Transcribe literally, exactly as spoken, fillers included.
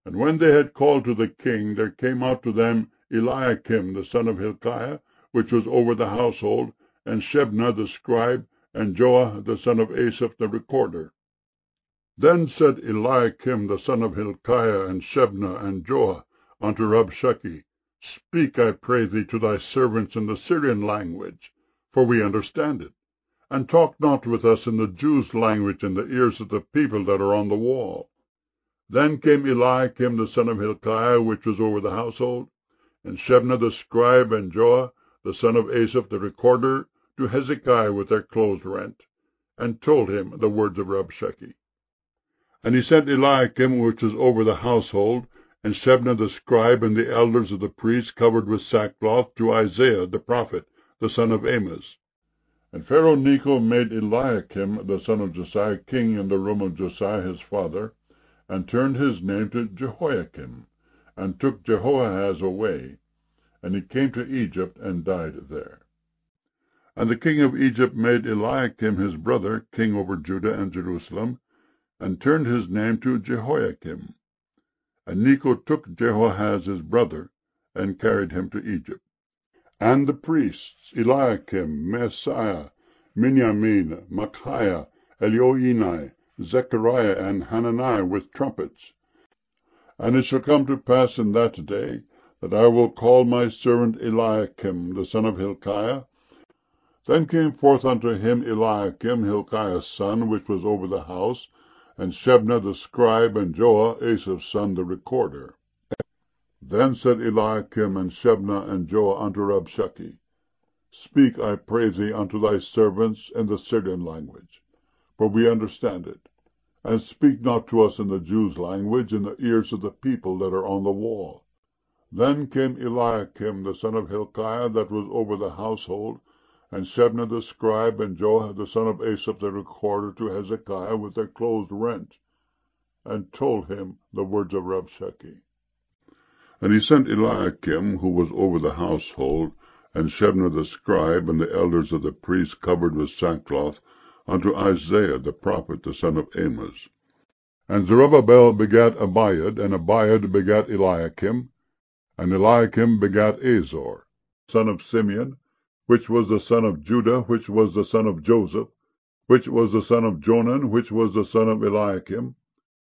And when they had called to the king, there came out to them Eliakim the son of Hilkiah, which was over the household, and Shebna the scribe, and Joah the son of Asaph the recorder. Then said Eliakim the son of Hilkiah, and Shebna, and Joah unto Rabshakeh, Speak, I pray thee, to thy servants in the Syrian language, for we understand it, and talk not with us in the Jews' language in the ears of the people that are on the wall. Then came Eliakim the son of Hilkiah, which was over the household, and Shebna the scribe, and Joah the son of Asaph the recorder, to Hezekiah with their clothes rent, and told him the words of Rabshakeh. And he sent Eliakim, which was over the household, and Shebna the scribe, and the elders of the priests covered with sackcloth, to Isaiah the prophet, the son of Amoz. And Pharaoh Necho made Eliakim the son of Josiah king in the room of Josiah his father, and turned his name to Jehoiakim, and took Jehoahaz away, and he came to Egypt, and died there. And the king of Egypt made Eliakim his brother king over Judah and Jerusalem, and turned his name to Jehoiakim. And Necho took Jehoahaz his brother, and carried him to Egypt. And the priests, Eliakim, Maaseiah, Miniamin, Micaiah, Elioenai, Zechariah, and Hanani with trumpets. And it shall come to pass in that day, that I will call my servant Eliakim, the son of Hilkiah. Then came forth unto him Eliakim, Hilkiah's son, which was over the house, and Shebna the scribe, and Joah, Asaph's son, the recorder. Then said Eliakim, and Shebna, and Joah unto Rabshakeh, Speak, I pray thee, unto thy servants in the Syrian language, for we understand it, and speak not to us in the Jews' language in the ears of the people that are on the wall. Then came Eliakim the son of Hilkiah, that was over the household, and Shebna the scribe, and Joah the son of Asaph the recorder, to Hezekiah with their clothes rent, and told him the words of Rabshakeh. And he sent Eliakim, who was over the household, and Shebna the scribe, and the elders of the priests covered with sackcloth, unto Isaiah the prophet, the son of Amoz. And Zerubbabel begat Abiud, and Abiud begat Eliakim, and Eliakim begat Azor, son of Simeon, which was the son of Judah, which was the son of Joseph, which was the son of Jonan, which was the son of Eliakim,